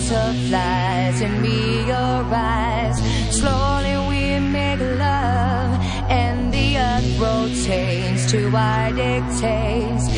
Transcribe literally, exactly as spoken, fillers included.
butterflies and we arise. Slowly we make love and the earth rotates to our dictates.